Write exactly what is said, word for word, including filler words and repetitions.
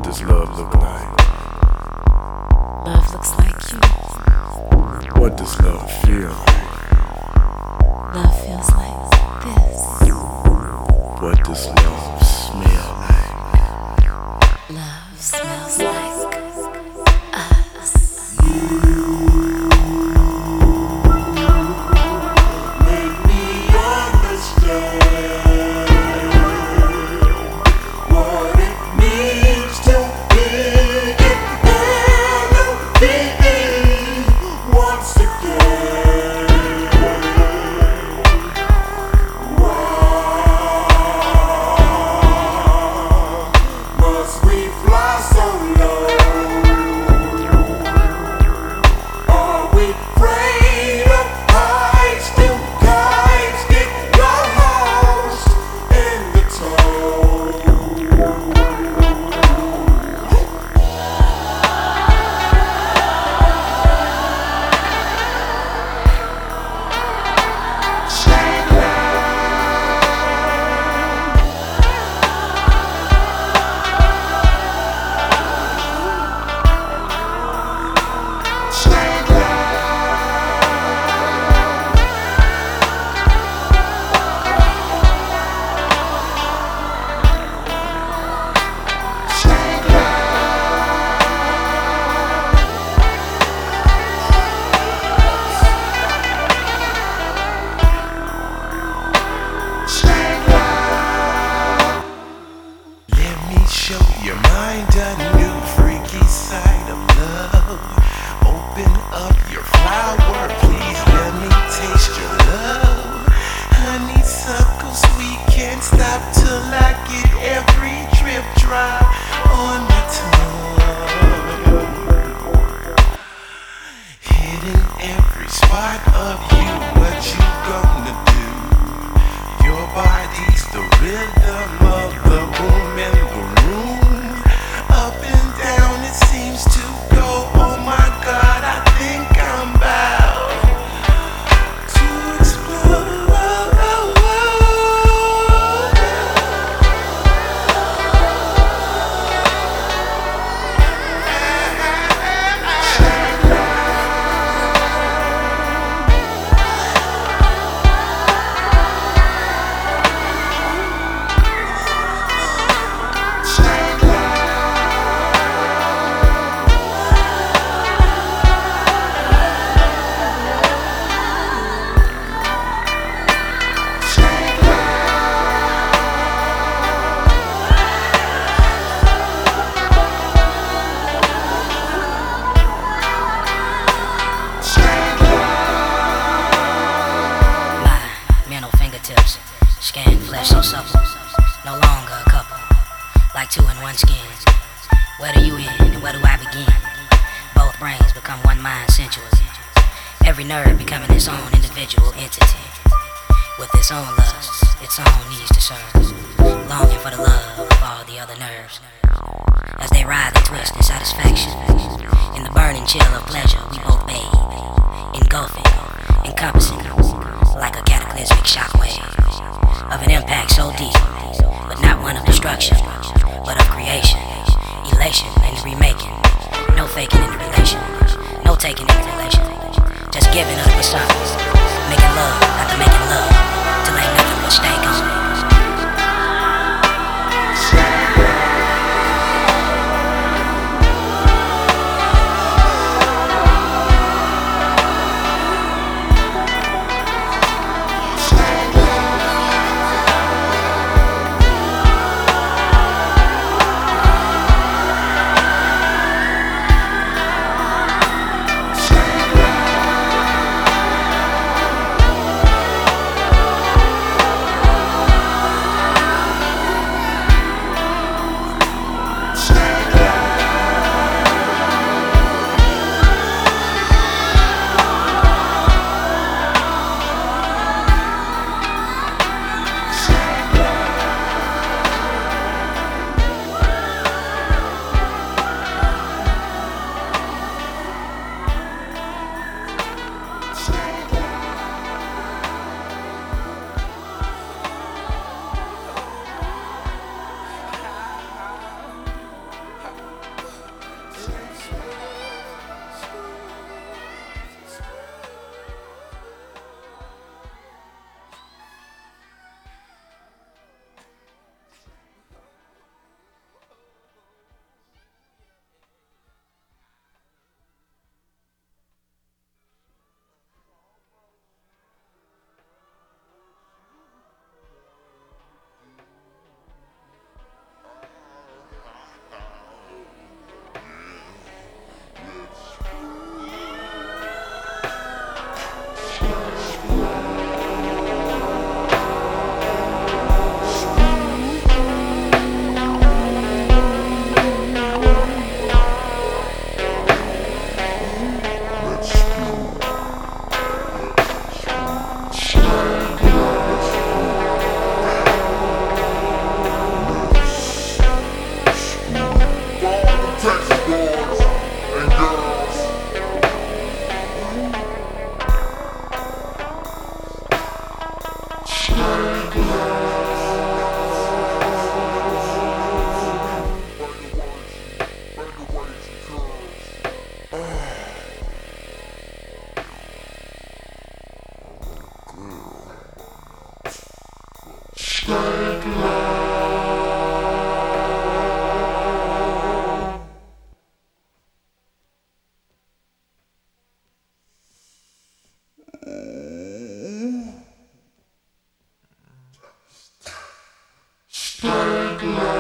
does love look like? Love looks like you. What does love feel like? Love feels like this. What does love smell like? Love smells like us. Make me understand what it means to be independent once again. Why must we fly so low? Are we afraid of heights? Do kites get lost in the toe? Let me show your mind a new freaky side of love. Open up your flower, please let me taste your love. Honeysuckle sweet, can't stop till I get every drip dry on my tongue. Hidden every spot of you, what you gonna do? Your body's the rhythm of the boom in the room. Up and down it seems to go. Oh my God, I think I'm about to explode. My mental fingertips scan flesh so supple, no longer a couple, like two in one skin. Where do you end and where do I begin? Both brains become one mind sensually, every nerve becoming its own individual entity, with its own lusts, its own needs to serve, longing for the love of all the other nerves. As they writhe and twist in satisfaction, in the burning chill of pleasure we both bathe, engulfing, encompassing, like a cataclysmic shockwave of an impact so deep, but not one of destruction, but of creation, elation in the remaking, no faking in the relation, no taking in the relation, just giving up the surface, making love after making love, till ain't nothing but stank on me. Stay glad.